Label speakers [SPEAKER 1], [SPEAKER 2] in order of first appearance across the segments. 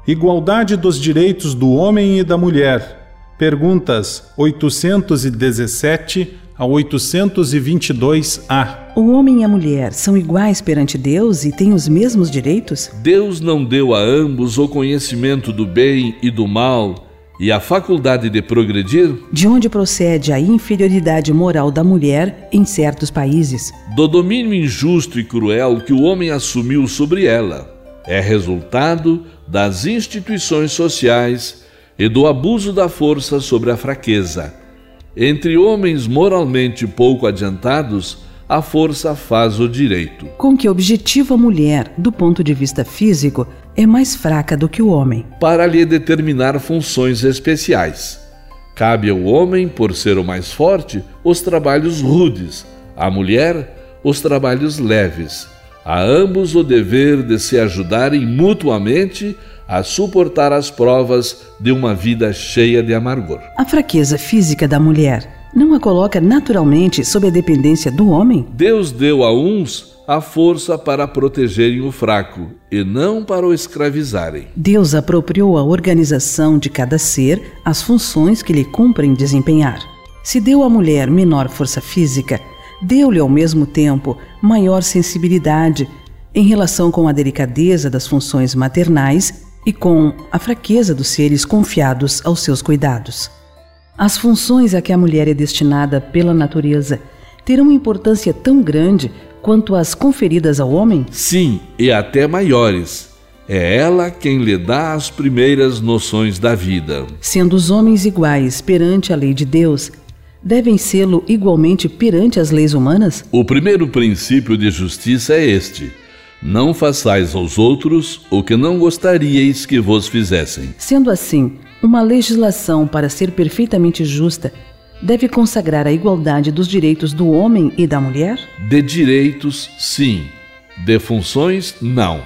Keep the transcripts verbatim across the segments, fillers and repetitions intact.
[SPEAKER 1] Igualdade dos direitos do homem e da mulher. Perguntas oitocentos e dezessete a oitocentos e vinte e dois A.
[SPEAKER 2] O homem e a mulher são iguais perante Deus e têm os mesmos direitos?
[SPEAKER 3] Deus não deu a ambos o conhecimento do bem e do mal e a faculdade de progredir?
[SPEAKER 2] De onde procede a inferioridade moral da mulher em certos países?
[SPEAKER 3] Do domínio injusto e cruel que o homem assumiu sobre ela. É resultado das instituições sociais e do abuso da força sobre a fraqueza. Entre homens moralmente pouco adiantados, a força faz o direito.
[SPEAKER 2] Com que objetivo a mulher, do ponto de vista físico, é mais fraca do que o homem?
[SPEAKER 3] Para lhe determinar funções especiais. Cabe ao homem, por ser o mais forte, os trabalhos rudes, à mulher, os trabalhos leves. A ambos o dever de se ajudarem mutuamente a suportar as provas de uma vida cheia de amargor.
[SPEAKER 2] A fraqueza física da mulher não a coloca naturalmente sob a dependência do homem?
[SPEAKER 3] Deus deu a uns a força para protegerem o fraco e não para o escravizarem.
[SPEAKER 2] Deus apropriou à organização de cada ser as funções que lhe cumprem desempenhar. Se deu à mulher menor força física, deu-lhe ao mesmo tempo maior sensibilidade em relação com a delicadeza das funções maternais e com a fraqueza dos seres confiados aos seus cuidados. As funções a que a mulher é destinada pela natureza terão importância tão grande quanto as conferidas ao homem?
[SPEAKER 3] Sim, e até maiores. É ela quem lhe dá as primeiras noções da vida.
[SPEAKER 2] Sendo os homens iguais perante a lei de Deus, devem sê-lo igualmente perante as leis humanas?
[SPEAKER 3] O primeiro princípio de justiça é este: não façais aos outros o que não gostaríeis que vos fizessem.
[SPEAKER 2] Sendo assim, uma legislação, para ser perfeitamente justa, deve consagrar a igualdade dos direitos do homem e da mulher?
[SPEAKER 3] De direitos, sim. De funções, não.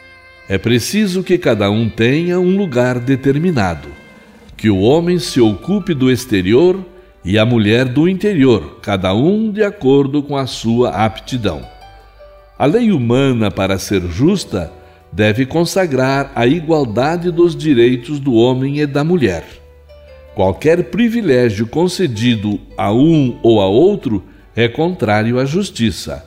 [SPEAKER 3] É preciso que cada um tenha um lugar determinado, que o homem se ocupe do exterior e a mulher do interior, cada um de acordo com a sua aptidão. A lei humana, para ser justa, deve consagrar a igualdade dos direitos do homem e da mulher. Qualquer privilégio concedido a um ou a outro é contrário à justiça.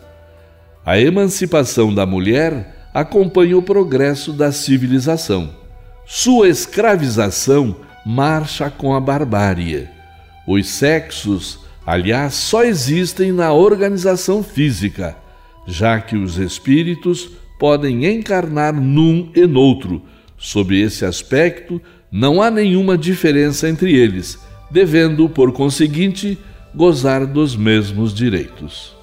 [SPEAKER 3] A emancipação da mulher acompanha o progresso da civilização. Sua escravização marcha com a barbárie. Os sexos, aliás, só existem na organização física, já que os espíritos podem encarnar num e noutro. Sob esse aspecto, não há nenhuma diferença entre eles, devendo, por conseguinte, gozar dos mesmos direitos.